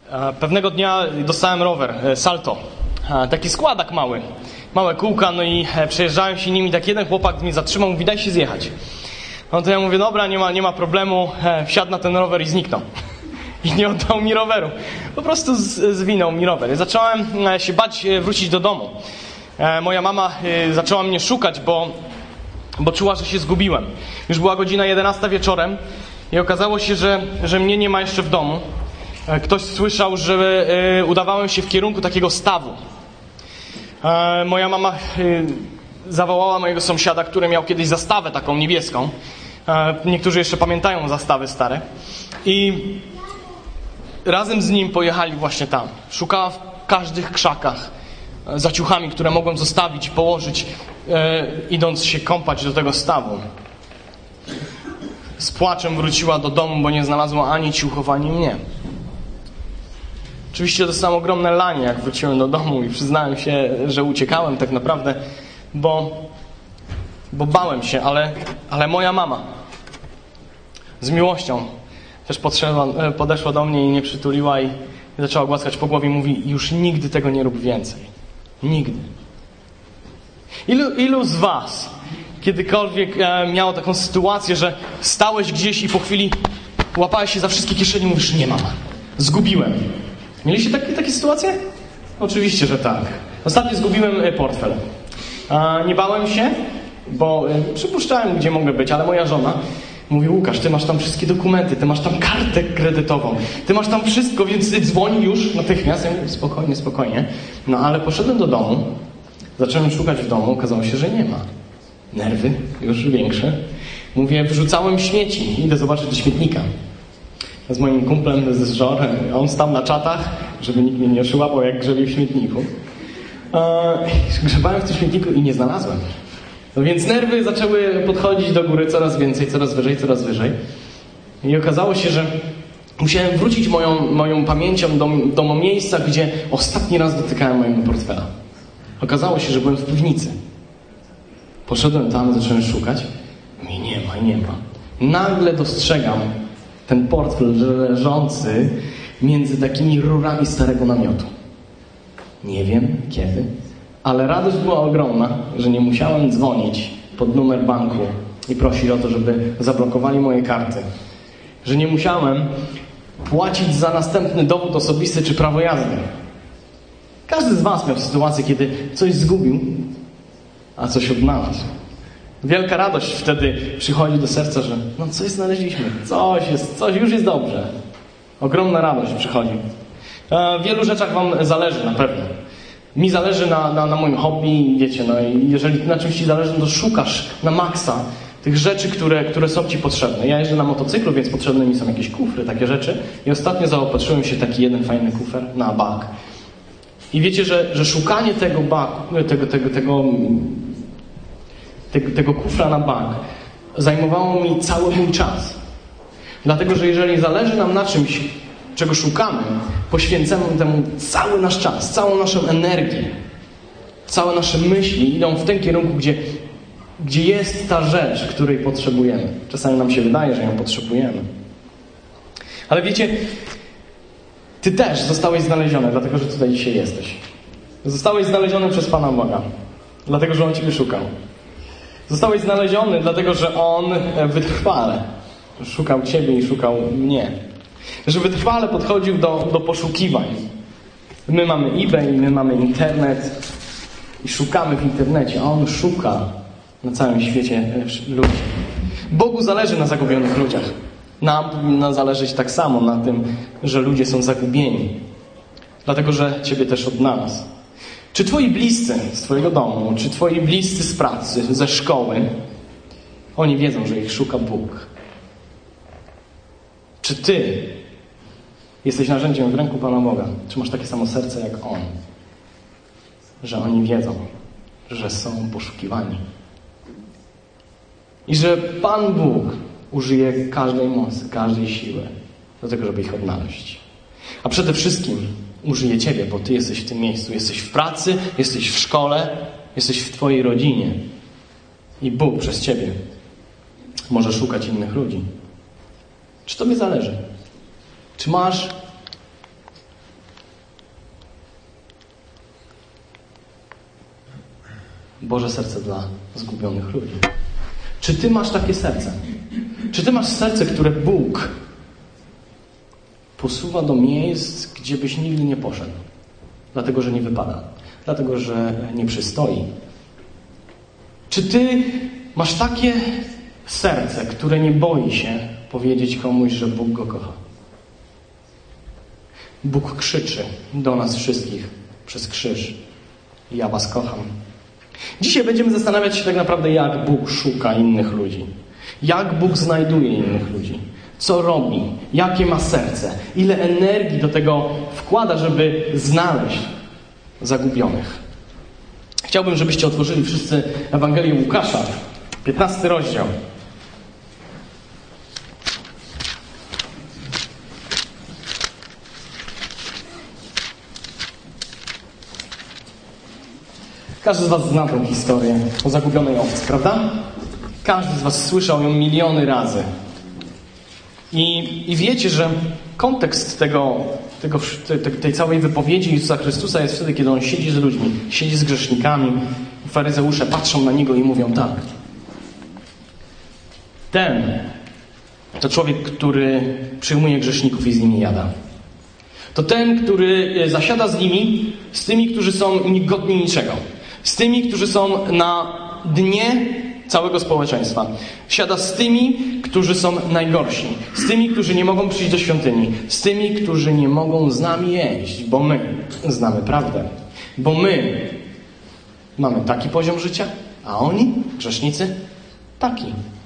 Pewnego dnia dostałem rower Salto, taki składak mały, małe kółka, no i przejeżdżałem się nimi, tak jeden chłopak mnie zatrzymał, mówi: daj się zjechać. No to ja mówię: dobra, nie ma problemu, wsiadł na ten rower i zniknął. I nie oddał mi roweru. Po prostu zwinął mi rower. Zacząłem się bać wrócić do domu. Moja mama zaczęła mnie szukać, bo czuła, że się zgubiłem. Już była godzina 11 wieczorem i okazało się, że mnie nie ma jeszcze w domu. Ktoś słyszał, że udawałem się w kierunku takiego stawu. Moja mama zawołała mojego sąsiada, który miał kiedyś zastawę taką niebieską. Niektórzy jeszcze pamiętają zastawy stare. I razem z nim pojechali właśnie tam. Szukała w każdych krzakach za ciuchami, które mogłem zostawić i położyć, idąc się kąpać do tego stawu. Z płaczem wróciła do domu, bo nie znalazła ani ciuchów, ani mnie. Oczywiście dostałem ogromne lanie, jak wróciłem do domu i przyznałem się, że uciekałem tak naprawdę, bo bałem się, ale moja mama z miłością też podeszła do mnie i mnie przytuliła i zaczęła głaskać po głowie i mówi: już nigdy tego nie rób więcej. Nigdy. Ilu z was kiedykolwiek miało taką sytuację, że stałeś gdzieś i po chwili łapałeś się za wszystkie kieszenie i mówisz: nie mam, zgubiłem. Mieliście takie sytuacje? Oczywiście, że tak. Ostatnio zgubiłem portfel. Nie bałem się, bo przypuszczałem, gdzie mogę być, ale moja żona mówi: Łukasz, ty masz tam wszystkie dokumenty, ty masz tam kartę kredytową, ty masz tam wszystko, więc dzwoń już natychmiast. Ja mówię: spokojnie, spokojnie. No ale poszedłem do domu, zacząłem szukać w domu, okazało się, że nie ma. Nerwy już większe. Mówię: wyrzucałem śmieci, idę zobaczyć do śmietnika. Z moim kumplem z Żorem, on stał na czatach, żeby nikt mnie nie oszyłapał, jak grzebie w śmietniku. Grzebałem w tym śmietniku i nie znalazłem. No więc nerwy zaczęły podchodzić do góry coraz więcej, coraz wyżej. I okazało się, że musiałem wrócić moją pamięcią do miejsca, gdzie ostatni raz dotykałem mojego portfela. Okazało się, że byłem w piwnicy. Poszedłem tam, zacząłem szukać. I nie ma. Nagle dostrzegam ten portfel leżący między takimi rurami starego namiotu. Nie wiem kiedy, ale radość była ogromna, że nie musiałem dzwonić pod numer banku i prosić o to, żeby zablokowali moje karty. Że nie musiałem płacić za następny dowód osobisty czy prawo jazdy. Każdy z was miał sytuację, kiedy coś zgubił, a coś odnalazł. Wielka radość wtedy przychodzi do serca, że coś znaleźliśmy, coś już jest dobrze. Ogromna radość przychodzi. W wielu rzeczach wam zależy na pewno. Mi zależy na moim hobby, wiecie, i jeżeli na czymś ci zależy, to szukasz na maksa tych rzeczy, które są ci potrzebne. Ja jeżdżę na motocyklu, więc potrzebne mi są jakieś kufry, takie rzeczy. I ostatnio zaopatrzyłem się w taki jeden fajny kufer na bak. I wiecie, że szukanie tego baku, tego kufra na bank zajmowało mi cały mój czas. Dlatego, że jeżeli zależy nam na czymś, czego szukamy, poświęcamy temu cały nasz czas, całą naszą energię, całe nasze myśli idą w tym kierunku, gdzie jest ta rzecz, której potrzebujemy. Czasami nam się wydaje, że ją potrzebujemy. Ale wiecie, ty też zostałeś znaleziony, dlatego, że tutaj dzisiaj jesteś. Zostałeś znaleziony przez Pana Boga, dlatego, że On ciebie szukał. Zostałeś znaleziony, dlatego że On wytrwale szukał ciebie i szukał mnie. Że wytrwale podchodził do poszukiwań. My mamy eBay, my mamy internet i szukamy w internecie, a On szuka na całym świecie ludzi. Bogu zależy na zagubionych ludziach. Nam powinno zależeć tak samo na tym, że ludzie są zagubieni. Dlatego, że ciebie też odnalazł. Czy twoi bliscy z twojego domu, czy twoi bliscy z pracy, ze szkoły, oni wiedzą, że ich szuka Bóg? Czy ty jesteś narzędziem w ręku Pana Boga? Czy masz takie samo serce jak On? Że oni wiedzą, że są poszukiwani. I że Pan Bóg użyje każdej mocy, każdej siły do tego, żeby ich odnaleźć. A przede wszystkim użyje ciebie, bo ty jesteś w tym miejscu. Jesteś w pracy, jesteś w szkole, jesteś w twojej rodzinie. I Bóg przez ciebie może szukać innych ludzi. Czy tobie zależy? Czy masz Boże serce dla zgubionych ludzi. Czy ty masz takie serce? Czy ty masz serce, które Bóg posuwa do miejsc, gdzie byś nigdy nie poszedł? Dlatego, że nie wypada. Dlatego, że nie przystoi. Czy ty masz takie serce, które nie boi się powiedzieć komuś, że Bóg go kocha? Bóg krzyczy do nas wszystkich przez krzyż. Ja was kocham. Dzisiaj będziemy zastanawiać się tak naprawdę, jak Bóg szuka innych ludzi. Jak Bóg znajduje innych ludzi. Co robi? Jakie ma serce? Ile energii do tego wkłada, żeby znaleźć zagubionych. Chciałbym, żebyście otworzyli wszyscy Ewangelię Łukasza, 15 rozdział. Każdy z was zna tę historię o zagubionej owcy, prawda? Każdy z was słyszał ją miliony razy. I wiecie, że kontekst tej całej wypowiedzi Jezusa Chrystusa jest wtedy, kiedy On siedzi z ludźmi, siedzi z grzesznikami. Faryzeusze patrzą na Niego i mówią tak. To człowiek, który przyjmuje grzeszników i z nimi jada. To ten, który zasiada z nimi, z tymi, którzy są niegodni niczego. Z tymi, którzy są na dnie całego społeczeństwa. Siada z tymi, którzy są najgorsi. Z tymi, którzy nie mogą przyjść do świątyni. Z tymi, którzy nie mogą z nami jeść, bo my znamy prawdę. Bo my mamy taki poziom życia, a oni, grzesznicy, taki.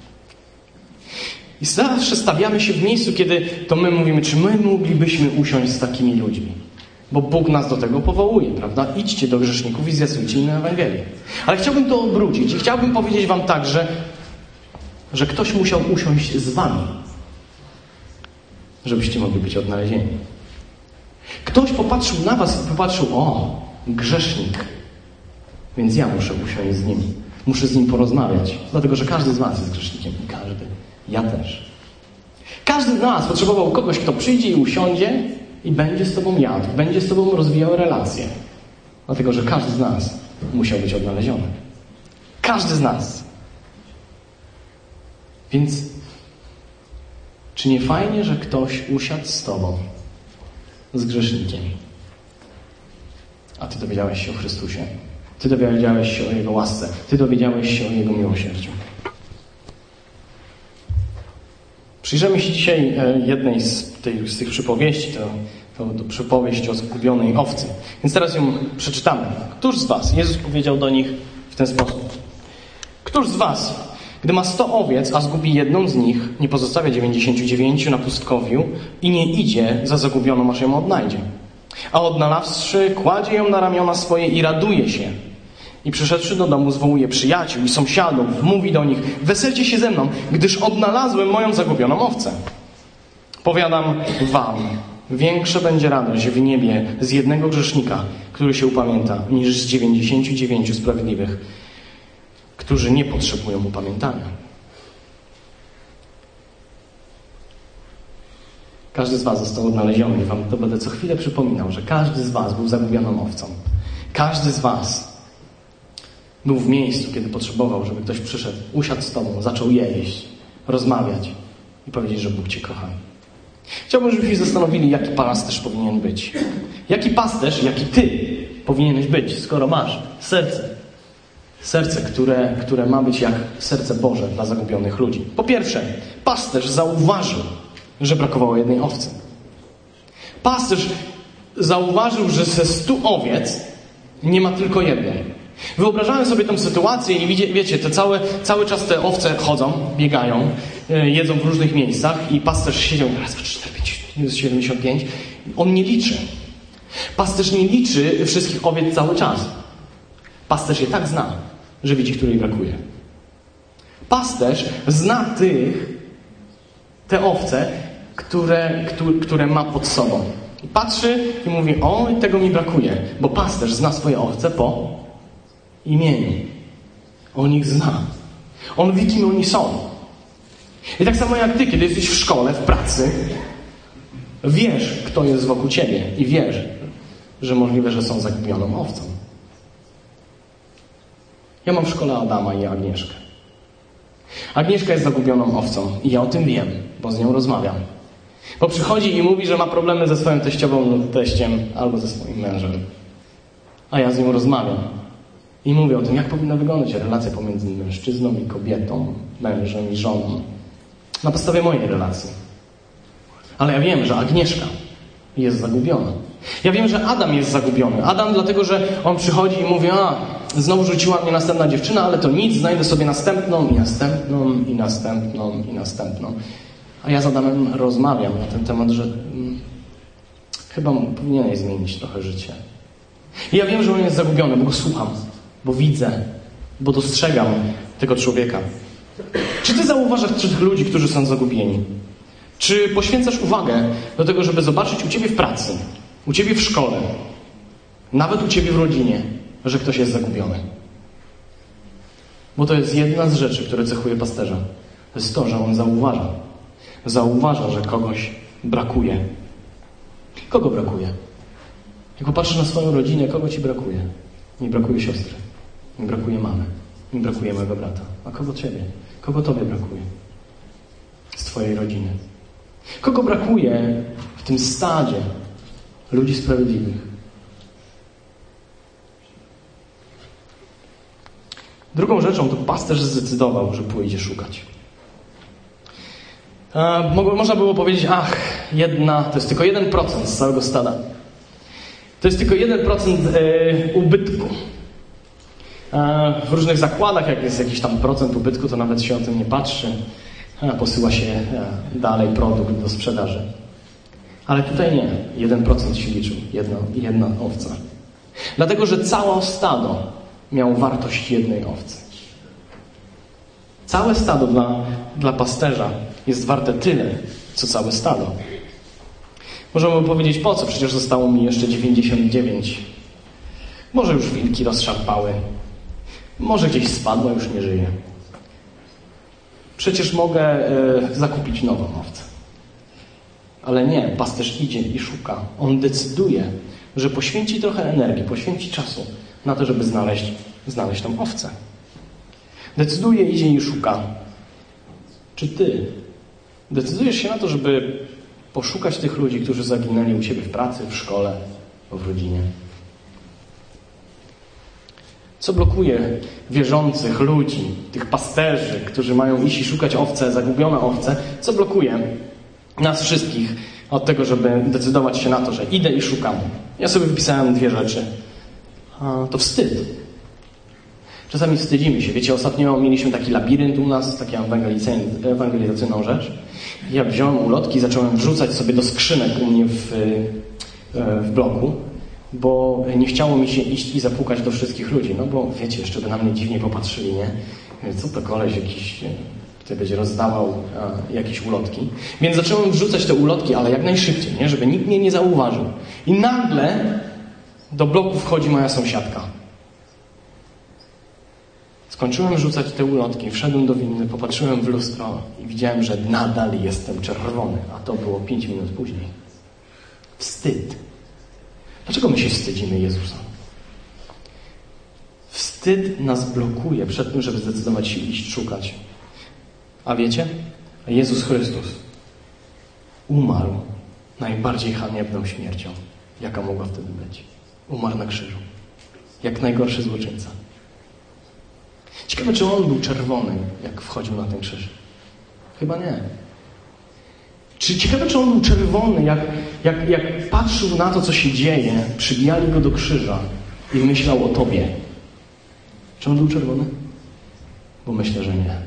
I zawsze stawiamy się w miejscu, kiedy to my mówimy, czy my moglibyśmy usiąść z takimi ludźmi. Bo Bóg nas do tego powołuje, prawda? Idźcie do grzeszników i zwiastujcie im Ewangelię. Ale chciałbym to obrócić i chciałbym powiedzieć wam tak, że ktoś musiał usiąść z wami, żebyście mogli być odnalezieni. Ktoś popatrzył na was i popatrzył, o, grzesznik, więc ja muszę usiąść z nim. Muszę z nim porozmawiać, dlatego że każdy z was jest grzesznikiem i każdy. Ja też. Każdy z nas potrzebował kogoś, kto przyjdzie i usiądzie i będzie z tobą jadł, będzie z tobą rozwijał relacje. Dlatego, że każdy z nas musiał być odnaleziony. Każdy z nas. Więc czy nie fajnie, że ktoś usiadł z tobą, z grzesznikiem, a ty dowiedziałeś się o Chrystusie. Ty dowiedziałeś się o Jego łasce. Ty dowiedziałeś się o Jego miłosierdziu. Przyjrzymy się dzisiaj jednej z tych przypowieści, to przypowieść o zgubionej owcy. Więc teraz ją przeczytamy. Któż z was? Jezus powiedział do nich w ten sposób. Któż z was, gdy ma 100 owiec, a zgubi jedną z nich, nie pozostawia 99 na pustkowiu i nie idzie za zagubioną, aż ją odnajdzie? A odnalazłszy, kładzie ją na ramiona swoje i raduje się. I przyszedłszy do domu, zwołuje przyjaciół i sąsiadów, mówi do nich, weselcie się ze mną, gdyż odnalazłem moją zagubioną owcę. Powiadam wam, większa będzie radość w niebie z jednego grzesznika, który się upamięta, niż z 99 sprawiedliwych, którzy nie potrzebują upamiętania. Każdy z was został odnaleziony i wam to będę co chwilę przypominał, że każdy z was był zagubioną owcą. Każdy z was był w miejscu, kiedy potrzebował, żeby ktoś przyszedł, usiadł z tobą, zaczął jeść, rozmawiać i powiedzieć, że Bóg cię kocha. Chciałbym, żebyśmy się zastanowili, jaki pasterz powinien być. Jaki pasterz, jaki ty powinieneś być, skoro masz serce. Serce, które ma być jak serce Boże dla zagubionych ludzi. Po pierwsze, pasterz zauważył, że brakowało jednej owcy. Pasterz zauważył, że ze 100 owiec nie ma tylko jednej. Wyobrażałem sobie tę sytuację i wiecie, cały czas te owce chodzą, biegają, jedzą w różnych miejscach i pasterz siedział raz, 2, 3, 4, 5, 75. On nie liczy. Pasterz nie liczy wszystkich owiec cały czas. Pasterz je tak zna, że widzi, której brakuje. Pasterz zna te owce, które ma pod sobą. I patrzy i mówi, o, tego mi brakuje, bo pasterz zna swoje owce po imieniu. On ich zna. On wie, kim oni są. I tak samo jak ty, kiedy jesteś w szkole, w pracy, wiesz, kto jest wokół ciebie i wiesz, że możliwe, że są zagubioną owcą. Ja mam w szkole Adama i Agnieszkę. Agnieszka jest zagubioną owcą i ja o tym wiem, bo z nią rozmawiam. Bo przychodzi i mówi, że ma problemy ze swoją teściową lub teściem albo ze swoim mężem. A ja z nią rozmawiam. I mówię o tym, jak powinna wyglądać relacja pomiędzy mężczyzną i kobietą, mężem i żoną. Na podstawie mojej relacji. Ale ja wiem, że Agnieszka jest zagubiona. Ja wiem, że Adam jest zagubiony. Adam dlatego, że on przychodzi i mówi, znowu rzuciła mnie następna dziewczyna, ale to nic, znajdę sobie następną i następną i następną i następną. A ja z Adamem rozmawiam na ten temat, że chyba powinieneś zmienić trochę życie. I ja wiem, że on jest zagubiony, bo go słucham, bo widzę, bo dostrzegam tego człowieka. Czy ty zauważasz tych ludzi, którzy są zagubieni? Czy poświęcasz uwagę do tego, żeby zobaczyć u ciebie w pracy, u ciebie w szkole, nawet u ciebie w rodzinie, że ktoś jest zagubiony? Bo to jest jedna z rzeczy, które cechuje pasterza. To jest to, że on zauważa. Zauważa, że kogoś brakuje. Kogo brakuje? Jak popatrzysz na swoją rodzinę, kogo ci brakuje? Mi brakuje siostry. Mi brakuje mamy. Mi brakuje mojego brata. A kogo ciebie? Kogo tobie brakuje? Z twojej rodziny. Kogo brakuje w tym stadzie ludzi sprawiedliwych? Drugą rzeczą to pasterz zdecydował, że pójdzie szukać. Można było powiedzieć, to jest tylko 1% z całego stada. To jest tylko 1% ubytku. W różnych zakładach, jak jest jakiś tam procent ubytku, to nawet się o tym nie patrzy. Posyła się dalej produkt do sprzedaży. Ale tutaj nie. 1% się liczył. Jedna owca. Dlatego, że całe stado miało wartość jednej owcy. Całe stado dla pasterza jest warte tyle, co całe stado. Możemy powiedzieć, po co? Przecież zostało mi jeszcze 99. Może już wilki rozszarpały. Może gdzieś spadła, już nie żyje. Przecież mogę zakupić nową owcę. Ale nie, pasterz idzie i szuka. On decyduje, że poświęci trochę energii, poświęci czasu na to, żeby znaleźć tą owcę. Decyduje, idzie i szuka. Czy ty decydujesz się na to, żeby poszukać tych ludzi, którzy zaginęli u ciebie w pracy, w szkole, w rodzinie? Co blokuje wierzących ludzi, tych pasterzy, którzy mają iść i szukać owce, zagubione owce? Co blokuje nas wszystkich od tego, żeby decydować się na to, że idę i szukam? Ja sobie wypisałem 2 rzeczy. To wstyd. Czasami wstydzimy się. Wiecie, ostatnio mieliśmy taki labirynt u nas, taką ewangelizacyjną rzecz. Ja wziąłem ulotki i zacząłem wrzucać sobie do skrzynek u mnie w bloku, bo nie chciało mi się iść i zapukać do wszystkich ludzi. No bo wiecie, jeszcze by na mnie dziwnie popatrzyli, nie? Co to koleś jakiś tutaj będzie rozdawał jakieś ulotki. Więc zacząłem wrzucać te ulotki, ale jak najszybciej, nie? Żeby nikt mnie nie zauważył. I nagle do bloku wchodzi moja sąsiadka. Skończyłem rzucać te ulotki, wszedłem do windy, popatrzyłem w lustro i widziałem, że nadal jestem czerwony, a to było 5 minut później. Wstyd. Dlaczego my się wstydzimy Jezusa? Wstyd nas blokuje przed tym, żeby zdecydować się iść szukać. A wiecie? Jezus Chrystus umarł najbardziej haniebną śmiercią, jaka mogła wtedy być. Umarł na krzyżu. Jak najgorszy złoczyńca. Ciekawe, czy on był czerwony, jak wchodził na ten krzyż. Chyba nie. Ciekawe, czy on był czerwony, jak patrzył na to, co się dzieje, przybijali go do krzyża i myślał o tobie. Czy on był czerwony? Bo myślę, że nie.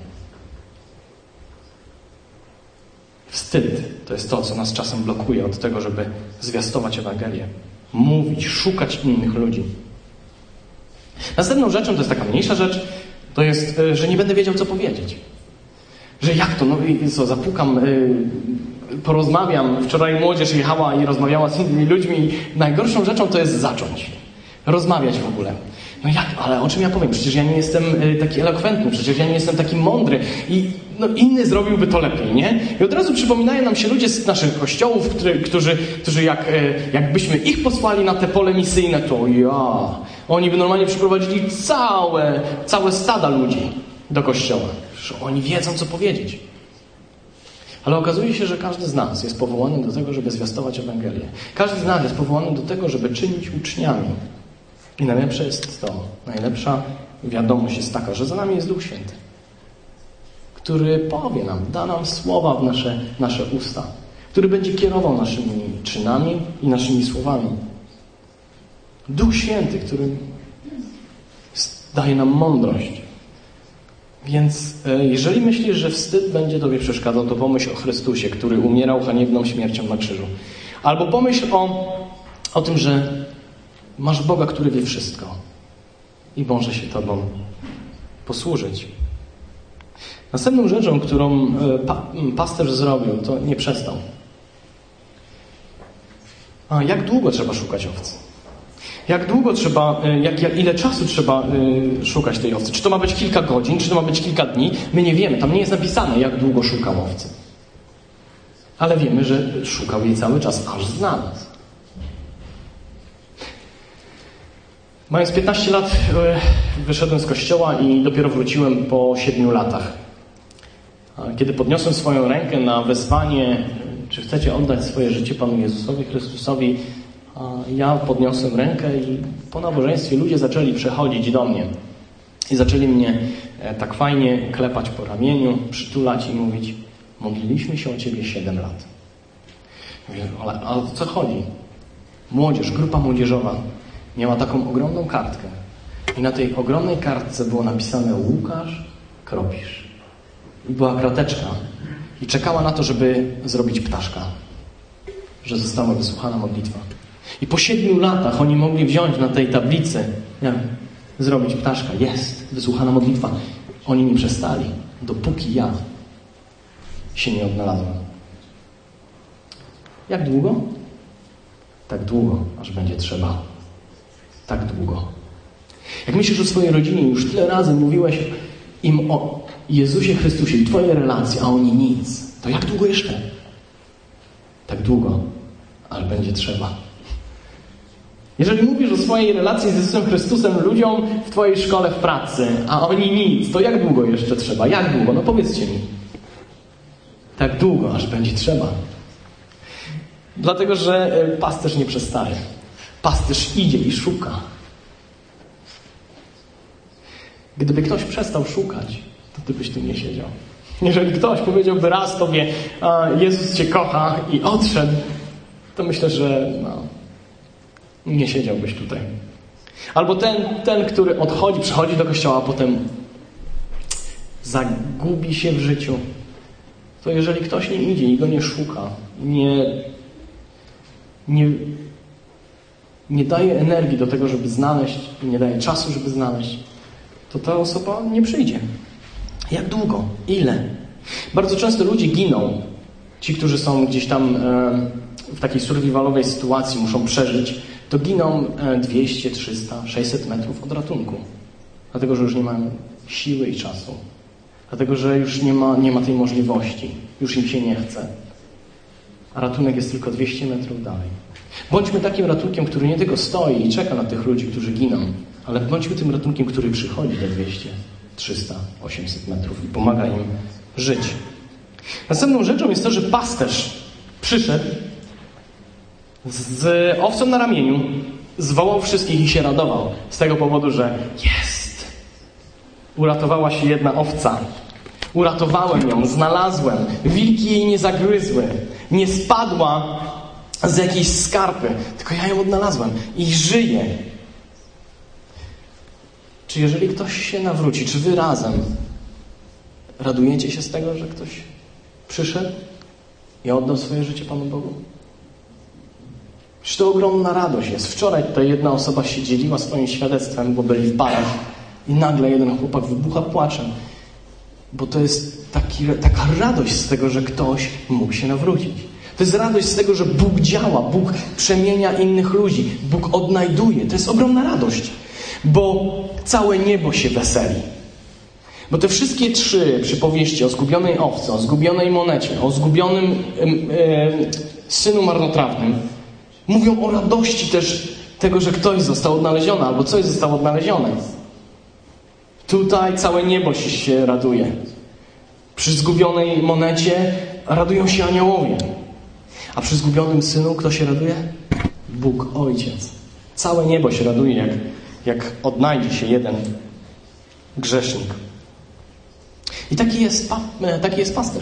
Wstyd to jest to, co nas czasem blokuje od tego, żeby zwiastować Ewangelię. Mówić, szukać innych ludzi. Następną rzeczą, to jest taka mniejsza rzecz, to jest, że nie będę wiedział, co powiedzieć. Że jak to? No i co, zapukam, porozmawiam. Wczoraj młodzież jechała i rozmawiała z innymi ludźmi. Najgorszą rzeczą to jest zacząć. Rozmawiać w ogóle. No jak? Ale o czym ja powiem? Przecież ja nie jestem taki elokwentny, przecież ja nie jestem taki mądry i inny zrobiłby to lepiej, nie? I od razu przypominają nam się ludzie z naszych kościołów, którzy jakbyśmy ich posłali na te pole misyjne, to oni by normalnie przyprowadzili całe stada ludzi do kościoła. Że oni wiedzą, co powiedzieć. Ale okazuje się, że każdy z nas jest powołany do tego, żeby zwiastować Ewangelię. Każdy z nas jest powołany do tego, żeby czynić uczniami. I najlepsze jest to, najlepsza wiadomość jest taka, że za nami jest Duch Święty, który powie nam, da nam słowa w nasze usta, który będzie kierował naszymi czynami i naszymi słowami. Duch Święty, który daje nam mądrość. Więc jeżeli myślisz, że wstyd będzie Tobie przeszkadzał, to pomyśl o Chrystusie, który umierał haniebną śmiercią na krzyżu. Albo pomyśl o tym, że masz Boga, który wie wszystko i może się Tobą posłużyć. Następną rzeczą, którą pasterz zrobił, to nie przestał. Jak długo trzeba szukać owcy? Jak długo trzeba, ile czasu trzeba szukać tej owcy? Czy to ma być kilka godzin, czy to ma być kilka dni? My nie wiemy, tam nie jest napisane, jak długo szukał owcy. Ale wiemy, że szukał jej cały czas, aż znalazł. Mając 15 lat wyszedłem z kościoła i dopiero wróciłem po 7 latach. Kiedy podniosłem swoją rękę na wezwanie, czy chcecie oddać swoje życie Panu Jezusowi Chrystusowi, ja podniosłem rękę i po nabożeństwie ludzie zaczęli przechodzić do mnie. I zaczęli mnie tak fajnie klepać po ramieniu, przytulać i mówić: modliliśmy się o Ciebie 7 lat. Mówię, ale o co chodzi? Młodzież, grupa młodzieżowa miała taką ogromną kartkę. I na tej ogromnej kartce było napisane: Łukasz Kropisz. I była krateczka. I czekała na to, żeby zrobić ptaszka. Że została wysłuchana modlitwa. I po 7 latach oni mogli wziąć na tej tablicy, zrobić ptaszka. Jest wysłuchana modlitwa. Oni nie przestali, dopóki ja się nie odnalazłem. Jak długo? Tak długo, aż będzie trzeba. Tak długo. Jak myślisz o swojej rodzinie, już tyle razy mówiłeś im o Jezusie Chrystusie i Twoje relacje, a oni nic. To jak długo jeszcze? Tak długo, aż będzie trzeba. Jeżeli mówisz o swojej relacji z Jezusem Chrystusem ludziom w Twojej szkole, w pracy, a oni nic, to jak długo jeszcze trzeba? Jak długo? No powiedzcie mi. Tak długo, aż będzie trzeba. Dlatego, że pasterz nie przestaje. Pasterz idzie i szuka. Gdyby ktoś przestał szukać, to Ty byś tu nie siedział. Jeżeli ktoś powiedziałby raz Tobie: Jezus Cię kocha i odszedł, to myślę, że nie siedziałbyś tutaj. Albo ten, który odchodzi, przychodzi do kościoła, a potem zagubi się w życiu, to jeżeli ktoś nie idzie i go nie szuka, nie daje energii do tego, żeby znaleźć, i nie daje czasu, żeby znaleźć, to ta osoba nie przyjdzie. Jak długo? Ile? Bardzo często ludzie giną. Ci, którzy są gdzieś tam w takiej survivalowej sytuacji, muszą przeżyć, to giną 200, 300, 600 metrów od ratunku. Dlatego, że już nie mają siły i czasu. Dlatego, że już nie ma tej możliwości. Już im się nie chce. A ratunek jest tylko 200 metrów dalej. Bądźmy takim ratunkiem, który nie tylko stoi i czeka na tych ludzi, którzy giną, ale bądźmy tym ratunkiem, który przychodzi do 200, 300, 800 metrów i pomaga im żyć. Następną rzeczą jest to, że pasterz przyszedł z owcą na ramieniu, zwołał wszystkich i się radował. Z tego powodu, że jest! Uratowała się jedna owca. Uratowałem ją, znalazłem. Wilki jej nie zagryzły. Nie spadła z jakiejś skarpy. Tylko ja ją odnalazłem i żyje. Czy jeżeli ktoś się nawróci, czy wy razem radujecie się z tego, że ktoś przyszedł i oddał swoje życie Panu Bogu? Przecież to ogromna radość jest. Wczoraj tutaj jedna osoba się dzieliła swoim świadectwem, bo byli w barach i nagle jeden chłopak wybucha płaczem, bo to jest taka radość z tego, że ktoś mógł się nawrócić. To jest radość z tego, że Bóg działa, Bóg przemienia innych ludzi, Bóg odnajduje. To jest ogromna radość. Bo całe niebo się weseli. Bo te wszystkie 3 przypowieści o zgubionej owcy, o zgubionej monecie, o zgubionym synu marnotrawnym mówią o radości też tego, że ktoś został odnaleziony albo coś zostało odnalezione. Tutaj całe niebo się raduje. Przy zgubionej monecie radują się aniołowie. A przy zgubionym synu kto się raduje? Bóg, Ojciec. Całe niebo się raduje, jak odnajdzie się jeden grzesznik. I taki jest pasterz,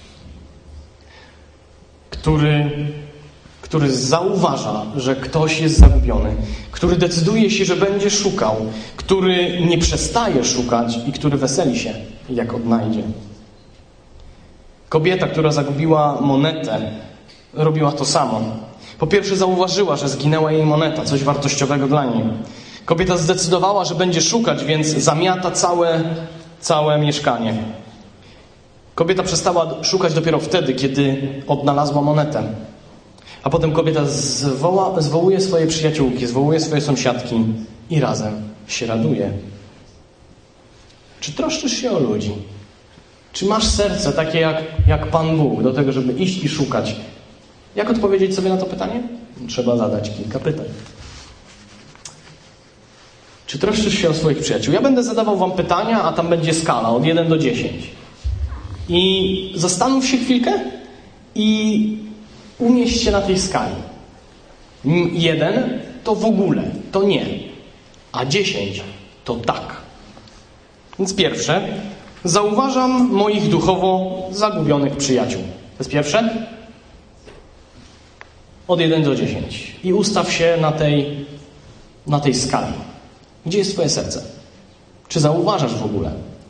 który zauważa, że ktoś jest zagubiony, który decyduje się, że będzie szukał, który nie przestaje szukać i który weseli się, jak odnajdzie. Kobieta, która zagubiła monetę, robiła to samo. Po pierwsze zauważyła, że zginęła jej moneta, coś wartościowego dla niej. Kobieta zdecydowała, że będzie szukać, więc zamiata całe mieszkanie. Kobieta przestała szukać dopiero wtedy, kiedy odnalazła monetę. A potem kobieta zwołuje swoje przyjaciółki, zwołuje swoje sąsiadki i razem się raduje. Czy troszczysz się o ludzi? Czy masz serce takie jak Pan Bóg do tego, żeby iść i szukać? Jak odpowiedzieć sobie na to pytanie? Trzeba zadać kilka pytań. Czy troszczysz się o swoich przyjaciół? Ja będę zadawał wam pytania, a tam będzie skala od 1 do 10. I zastanów się chwilkę i umieść się na tej skali. 1 to w ogóle, to nie. A 10 to tak. Więc pierwsze, zauważam moich duchowo zagubionych przyjaciół. To jest pierwsze. Od 1 do 10. I ustaw się na tej skali. Gdzie jest twoje serce? Czy zauważasz w ogóle?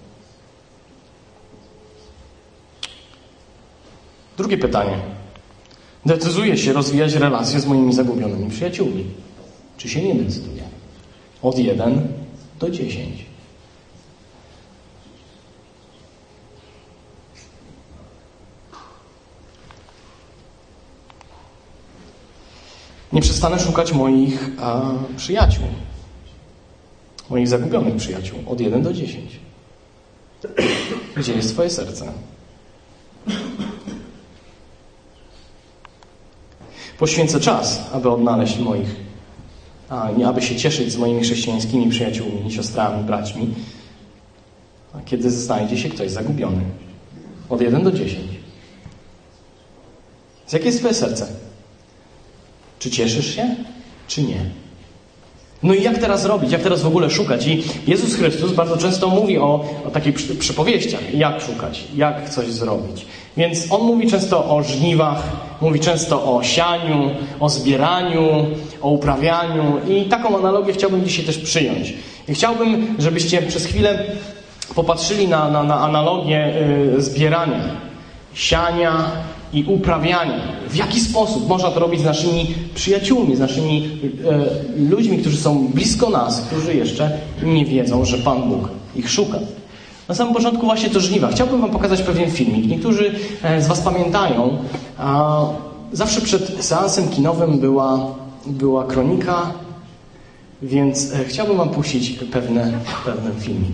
Drugie pytanie. Decyduję się rozwijać relacje z moimi zagubionymi przyjaciółmi. Czy się nie decyduję? Od 1 do 10. Nie przestanę szukać moich przyjaciół. Moich zagubionych przyjaciół. Od 1 do 10. Gdzie jest twoje serce? Poświęcę czas, aby odnaleźć aby się cieszyć z moimi chrześcijańskimi przyjaciółmi, siostrami, braćmi, kiedy znajdzie się ktoś zagubiony. Od 1 do 10. Jakie jest twoje serce? Czy cieszysz się, czy nie? No i jak teraz robić? Jak teraz w ogóle szukać? I Jezus Chrystus bardzo często mówi o takich przypowieściach. Jak szukać? Jak coś zrobić? Więc On mówi często o żniwach, mówi często o sianiu, o zbieraniu, o uprawianiu. I taką analogię chciałbym dzisiaj też przyjąć. I chciałbym, żebyście przez chwilę popatrzyli na analogię zbierania, siania i uprawiania. W jaki sposób można to robić z naszymi przyjaciółmi, z naszymi ludźmi, którzy są blisko nas, którzy jeszcze nie wiedzą, że Pan Bóg ich szuka. Na samym początku właśnie to żniwa. Chciałbym wam pokazać pewien filmik. Niektórzy z was pamiętają, zawsze przed seansem kinowym była kronika, więc chciałbym wam puścić pewien filmik.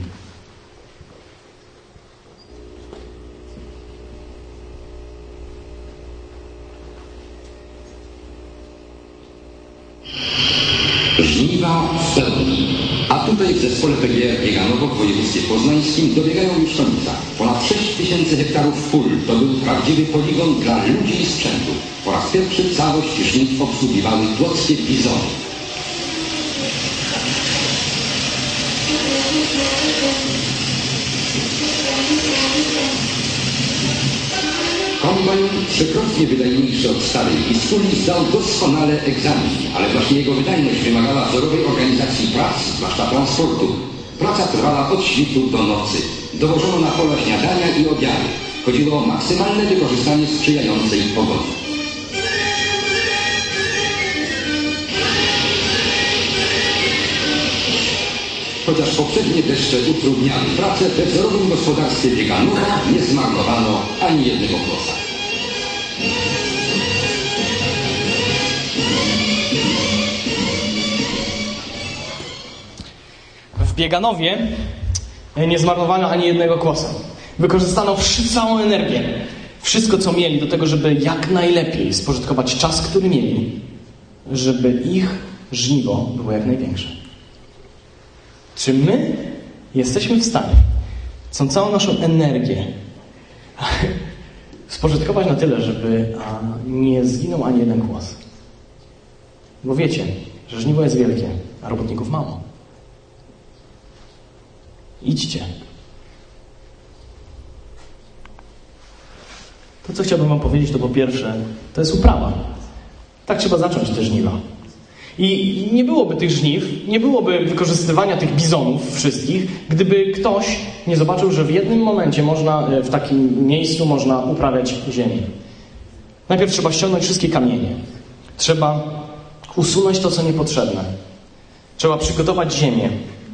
Żniwa w pełni. A tutaj w zespole PGR Bieganowo w województwie poznańskim dobiegają już końca. Ponad 6000 hektarów pól to był prawdziwy poligon dla ludzi i sprzętu. Po raz pierwszy całość żniw obsługiwały płockie bizony. Kombajn, trzykrotnie wydajniejszy od starej Piskuli, zdał doskonale egzamin, ale właśnie jego wydajność wymagała wzorowej organizacji prac, zwłaszcza transportu. Praca trwała od świtu do nocy. Dowożono na pola śniadania i obiady. Chodziło o maksymalne wykorzystanie sprzyjającej pogody. Chociaż poprzednie deszcze utrudniały pracę, we wzorowym gospodarstwie Bieganowa nie zmarnowano ani jednego płosa. Pieganowie nie zmarnowano ani jednego kłosa. Wykorzystano całą energię, wszystko co mieli do tego, żeby jak najlepiej spożytkować czas, który mieli, żeby ich żniwo było jak największe. Czy my jesteśmy w stanie całą naszą energię spożytkować na tyle, żeby nie zginął ani jeden kłos? Bo wiecie, że żniwo jest wielkie, a robotników mało. Idźcie. To, co chciałbym wam powiedzieć, to po pierwsze, to jest uprawa. Tak trzeba zacząć te żniwa. I nie byłoby tych żniw, nie byłoby wykorzystywania tych bizonów wszystkich, gdyby ktoś nie zobaczył, że w jednym momencie w takim miejscu można uprawiać ziemię. Najpierw trzeba ściągnąć wszystkie kamienie. Trzeba usunąć to, co niepotrzebne. Trzeba przygotować ziemię.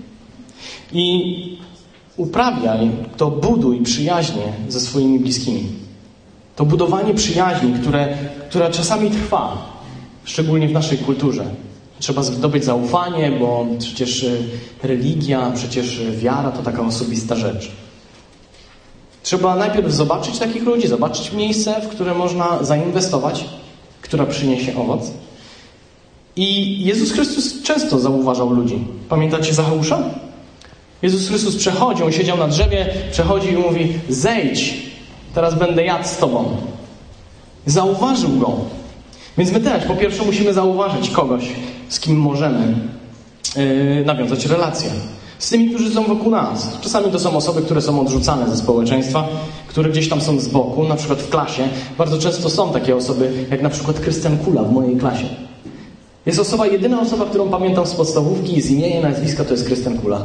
I uprawiaj, to buduj przyjaźnie ze swoimi bliskimi. To budowanie przyjaźni, która czasami trwa, szczególnie w naszej kulturze. Trzeba zdobyć zaufanie, bo przecież religia, przecież wiara to taka osobista rzecz. Trzeba najpierw zobaczyć takich ludzi, zobaczyć miejsce, w które można zainwestować, która przyniesie owoc. I Jezus Chrystus często zauważał ludzi. Pamiętacie Zacheusza? Jezus Chrystus przechodzi, on siedział na drzewie, przechodzi i mówi: zejdź, teraz będę jadł z tobą. Zauważył go. Więc my też po pierwsze musimy zauważyć kogoś, z kim możemy nawiązać relacje. Z tymi, którzy są wokół nas. Czasami to są osoby, które są odrzucane ze społeczeństwa, które gdzieś tam są z boku, na przykład w klasie. Bardzo często są takie osoby, jak na przykład Krystian Kula w mojej klasie. Jest jedyna osoba, którą pamiętam z podstawówki, z imienia i nazwiska, to jest Krystian Kula.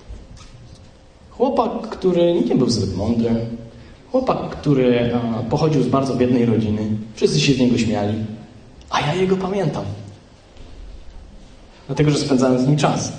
Chłopak, który nie był zbyt mądry. Chłopak, który pochodził z bardzo biednej rodziny. Wszyscy się z niego śmiali. A ja jego pamiętam. Dlatego, że spędzałem z nim czas.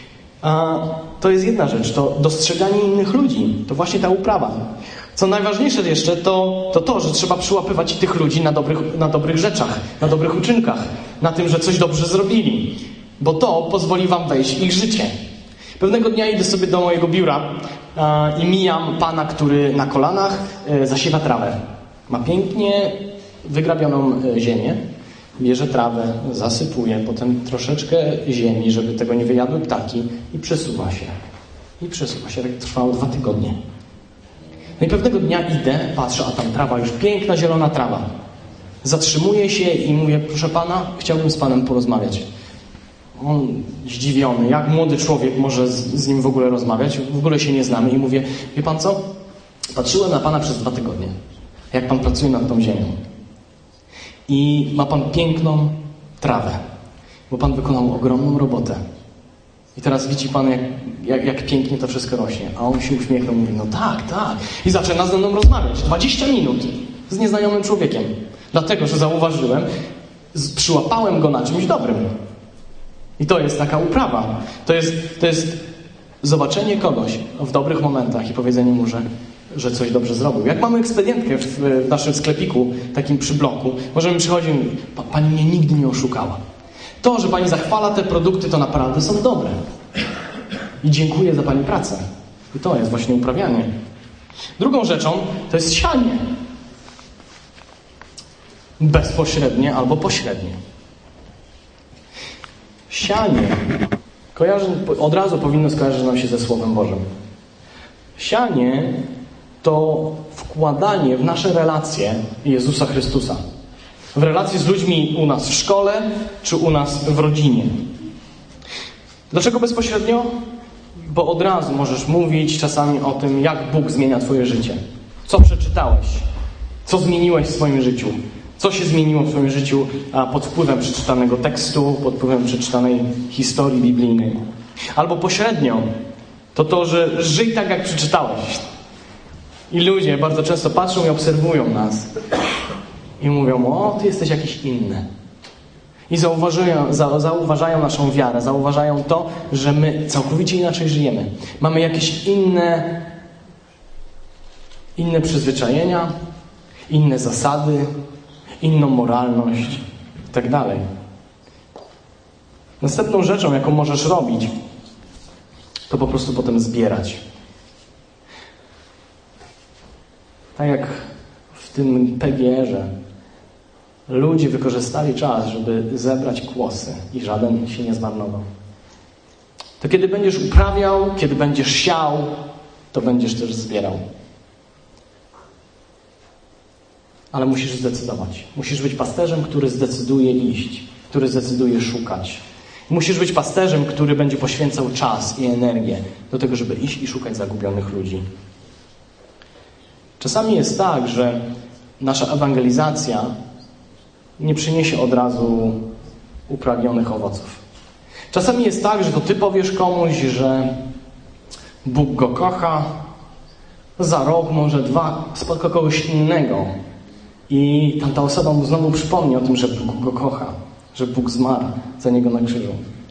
To jest jedna rzecz, to dostrzeganie innych ludzi. To właśnie ta uprawa. Co najważniejsze jeszcze, to, że trzeba przyłapywać tych ludzi na dobrych rzeczach, na dobrych uczynkach, na tym, że coś dobrze zrobili. Bo to pozwoli wam wejść w ich życie. Pewnego dnia idę sobie do mojego biura i mijam pana, który na kolanach zasiewa trawę. Ma pięknie wygrabioną ziemię. Bierze trawę, zasypuje, potem troszeczkę ziemi, żeby tego nie wyjadły ptaki i przesuwa się. I przesuwa się. Tak trwało 2 tygodnie. No i pewnego dnia idę, patrzę, a tam trawa, już piękna, zielona trawa. Zatrzymuję się i mówię: proszę pana, chciałbym z panem porozmawiać. On zdziwiony, jak młody człowiek może z nim w ogóle rozmawiać, w ogóle się nie znamy. I mówię: wie pan co? Patrzyłem na pana przez 2 tygodnie, jak pan pracuje nad tą ziemią. I ma pan piękną trawę, bo pan wykonał ogromną robotę. I teraz widzi pan, jak pięknie to wszystko rośnie. A on się uśmiechnął, mówi: no tak. I zaczyna ze mną rozmawiać. 20 minut z nieznajomym człowiekiem. Dlatego, że zauważyłem, przyłapałem go na czymś dobrym. I to jest taka uprawa. To jest zobaczenie kogoś w dobrych momentach i powiedzenie mu, że coś dobrze zrobił. Jak mamy ekspedientkę w naszym sklepiku, takim przy bloku, możemy przychodzić i mówić: pani mnie nigdy nie oszukała. To, że pani zachwala te produkty, to naprawdę są dobre. I dziękuję za pani pracę. I to jest właśnie uprawianie. Drugą rzeczą to jest sianie. Bezpośrednie albo pośrednie. Sianie od razu powinno skojarzyć nam się ze Słowem Bożym. Sianie to wkładanie w nasze relacje Jezusa Chrystusa. W relacji z ludźmi u nas w szkole, czy u nas w rodzinie. Dlaczego bezpośrednio? Bo od razu możesz mówić czasami o tym, jak Bóg zmienia twoje życie. Co przeczytałeś? Co zmieniłeś w swoim życiu? Co się zmieniło w twoim życiu pod wpływem przeczytanego tekstu, pod wpływem przeczytanej historii biblijnej? Albo pośrednio to, że żyj tak, jak przeczytałeś. I ludzie bardzo często patrzą i obserwują nas. I mówią: o, ty jesteś jakiś inny. I zauważają naszą wiarę, zauważają to, że my całkowicie inaczej żyjemy. Mamy jakieś inne przyzwyczajenia, inne zasady, inną moralność itd. Następną rzeczą, jaką możesz robić, to po prostu potem zbierać. Tak jak w tym PGR-ze ludzie wykorzystali czas, żeby zebrać kłosy i żaden się nie zmarnował. To kiedy będziesz uprawiał, kiedy będziesz siał, to będziesz też zbierał. Ale musisz zdecydować. Musisz być pasterzem, który zdecyduje iść, który zdecyduje szukać. Musisz być pasterzem, który będzie poświęcał czas i energię do tego, żeby iść i szukać zagubionych ludzi. Czasami jest tak, że nasza ewangelizacja nie przyniesie od razu upragnionych owoców. Czasami jest tak, że to ty powiesz komuś, że Bóg go kocha, za rok, może 2 spotka kogoś innego i tamta osoba mu znowu przypomni o tym, że Bóg go kocha, że Bóg zmarł za niego na krzyżu.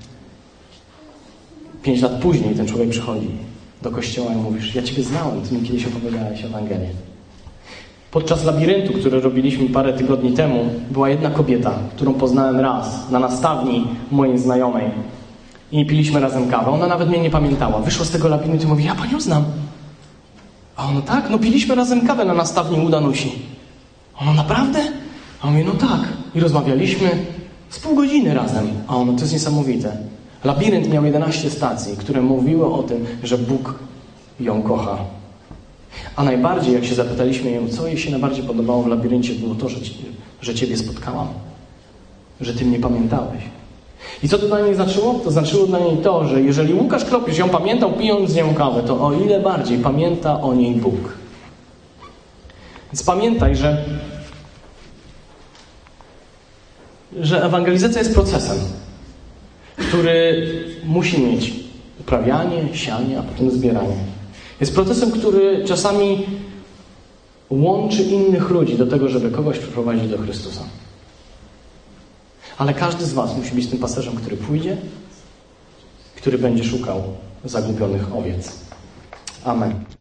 5 lat później ten człowiek przychodzi do kościoła i mówisz: ja Ciebie znałem, Ty mi kiedyś opowiadałeś Ewangelię. Podczas labiryntu, który robiliśmy parę tygodni temu, była jedna kobieta, którą poznałem raz na nastawni mojej znajomej i piliśmy razem kawę. Ona nawet mnie nie pamiętała. Wyszła z tego labiryntu i mówi: ja Panią znam. A ona: tak, no piliśmy razem kawę na nastawni u Danusi. Ona: naprawdę? A on mówi: no tak. I rozmawialiśmy z pół godziny razem. A ona: to jest niesamowite. Labirynt miał 11 stacji, które mówiły o tym, że Bóg ją kocha. A najbardziej, jak się zapytaliśmy ją, co jej się najbardziej podobało w labiryncie, było to, że Ciebie spotkałam. Że Ty mnie pamiętałeś. I co to dla niej znaczyło? To znaczyło dla niej to, że jeżeli Łukasz Kropicz ją pamiętał, pijąc z nią kawę, to o ile bardziej pamięta o niej Bóg. Więc pamiętaj, że ewangelizacja jest procesem, który musi mieć uprawianie, sianie, a potem zbieranie. Jest procesem, który czasami łączy innych ludzi do tego, żeby kogoś przyprowadzić do Chrystusa. Ale każdy z was musi być tym pasterzem, który pójdzie, który będzie szukał zagubionych owiec. Amen.